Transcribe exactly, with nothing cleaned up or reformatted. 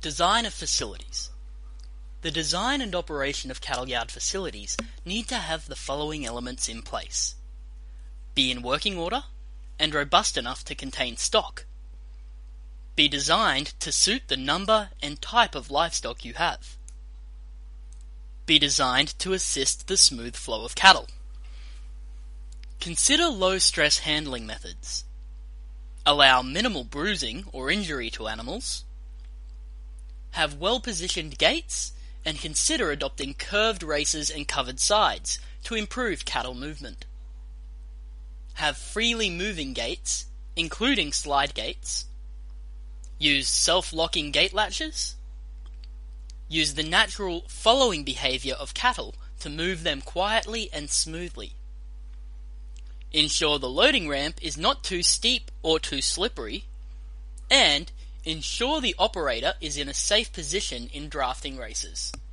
Design of facilities. The design and operation of cattle yard facilities need to have the following elements in place. Be in working order and robust enough to contain stock. Be designed to suit the number and type of livestock you have. Be designed to assist the smooth flow of cattle. Consider low-stress handling methods. Allow minimal bruising or injury to animals. Have well-positioned gates, and consider adopting curved races and covered sides to improve cattle movement. Have freely moving gates, including slide gates. Use self-locking gate latches. Use the natural following behavior of cattle to move them quietly and smoothly. Ensure the loading ramp is not too steep or too slippery, and ensure the operator is in a safe position in drafting races.